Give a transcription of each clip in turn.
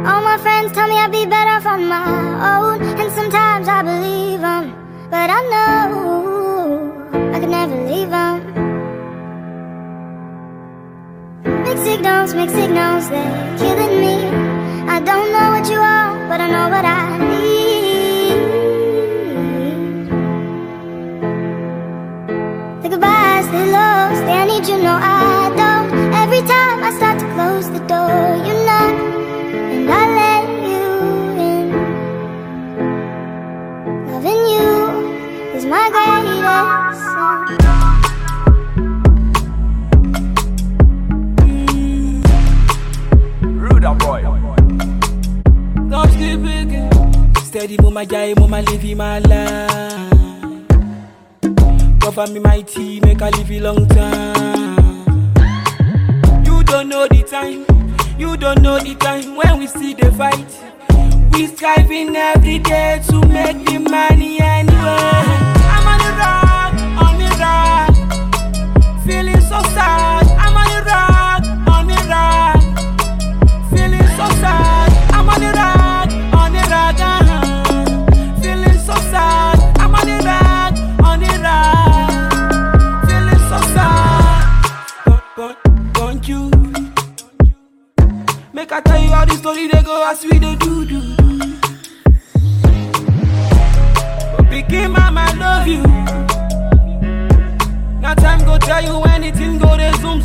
All my friends tell me I'd be better on my own, and sometimes I believe them, but I know I could never leave them. Mixed signals, they're killing me. I don't know what you want, but I know what I need. The goodbyes, they lost, I need you, no I don't. Every time I start to close the door, you knock, and I let you in. Loving you is my greatest sin. Boy. Don't keep picking. Steady, mama, jai, mama, live my life. Cover me my tea, make I live a long time. You don't know the time, you don't know the time when we see the fight. We striving every day to make the money anyway. I'm on the rock, feeling so sad. I'm on the rock, feeling so sad. I'm on the rock, feeling so sad. I'm on the rock, feeling so sad. Don't you make I tell you all the story they go as we they do. But pikin mama I love you. Now time go tell you anything go they zoom.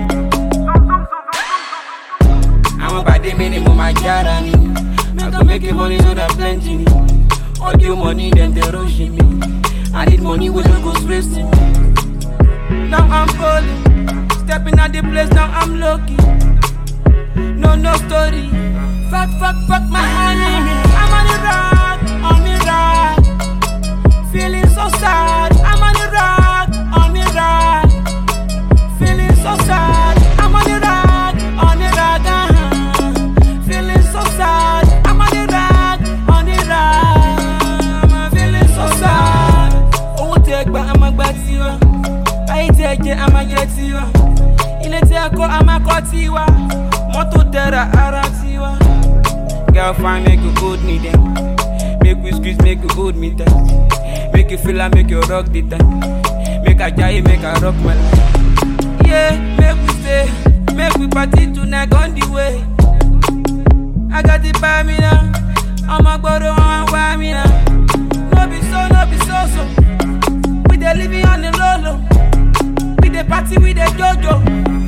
I'm about the minimum I got on you. I go make it money so that plenty. All your money then they rushing me. I need money with no go wasting. Now I'm falling, stepping at the place now I'm lucky. No story. Fuck my enemy. I'm on the rock, feeling so sad. I'm on the rock, feeling so sad. I'm on the rock, feeling so sad. I'm on the rock, I'm feeling so sad. Oh, take back, I'm a back to you. I take it, I'm a get to you. In a take, I'm a cut to you. Moto terra aratiwa. Girl fine, make you hold me then. Make you squeeze, make you hold me tight. Make you feel like make you rock the time. Make a jive, make a rock my life. Yeah, make we stay, make we party tonight on the way. I got it by me now. I'm a borrow on me now. No be so. We dey living on the low. We dey party with the JoJo.